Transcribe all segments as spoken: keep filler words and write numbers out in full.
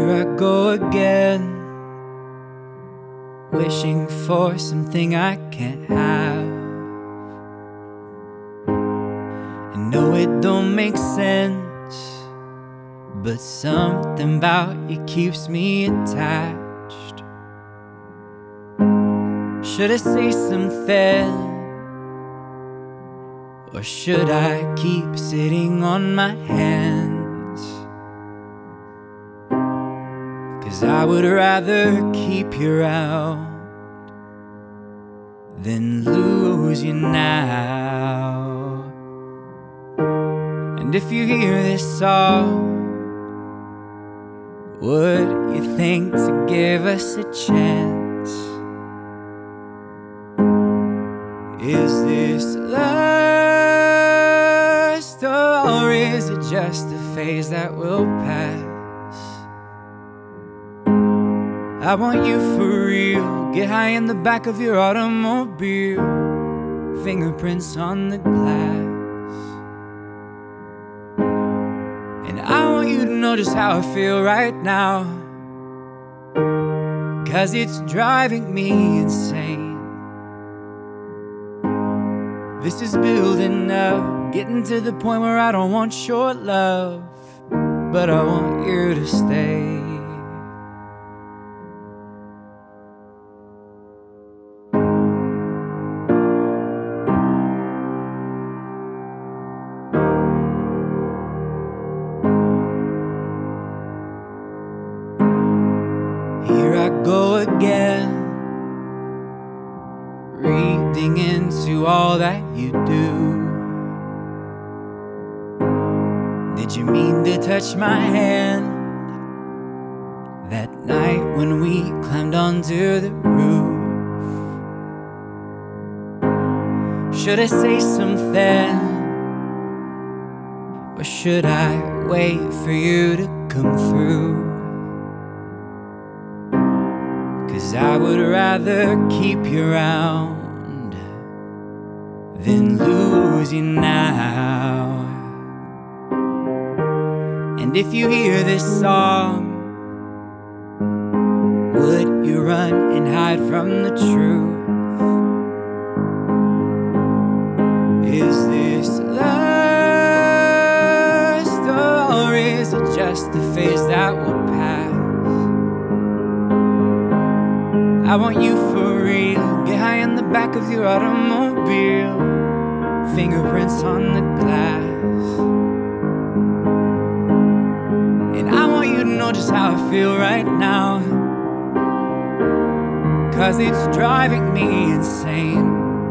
Here I go again, wishing for something I can't have. I know it don't make sense, but something about you keeps me attached. Should I say something, or should I keep sitting on my hands? 'Cause I would rather keep you around than lose you now. And if you hear this song, would you think to give us a chance? Is this lust, or is it just a phase that will pass? I want you for real. Get high in the back of your automobile, fingerprints on the glass. And I want you to know just how I feel right now, 'cause it's driving me insane. This is building up, getting to the point where I don't want your love, but I want you to stay. Here I go again, reading into all that you do. Did you mean to touch my hand that night when we climbed onto the roof? Should I say something, or should I wait for you to come through? 'Cause I would rather keep you around than lose you now. And if you hear this song, would you run and hide from the truth? Is this lust, or is it just a phase that will pass? I want you for real. Get high in the back of your automobile, fingerprints on the glass. And I want you to know just how I feel right now, 'cause it's driving me insane.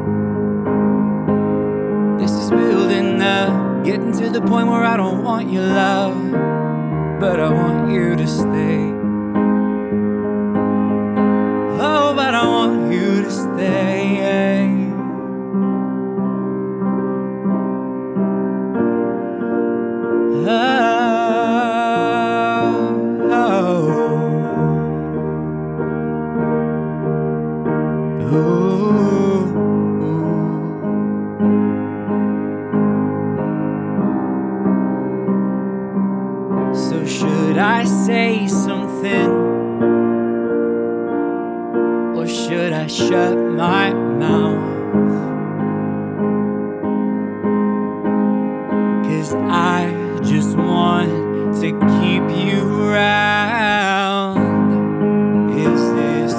This is building up, getting to the point where I don't want your love, but I want you to stay. Oh, but I want you to stay. Oh, oh, oh. So should I say something, or should I shut my mouth? 'Cause I just want to keep you around. Is this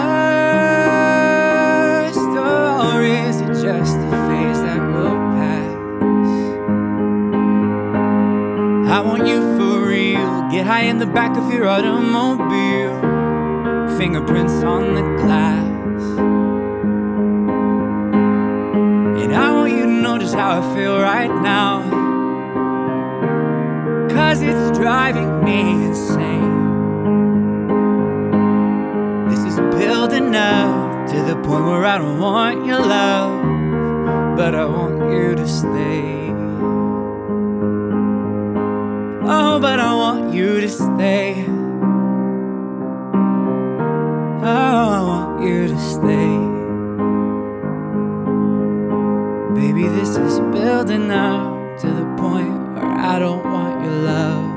lust, or is it just a phase that will pass? I want you for real. Get high in the back of your automobile, fingerprints on the glass. And I want you to know just how I feel right now, 'cause it's driving me insane. This is building up to the point where I don't want your love, but I want you to stay. Oh, but I want you to stay. Oh, I want you to stay. Baby, this is building up to the point where I don't want your love,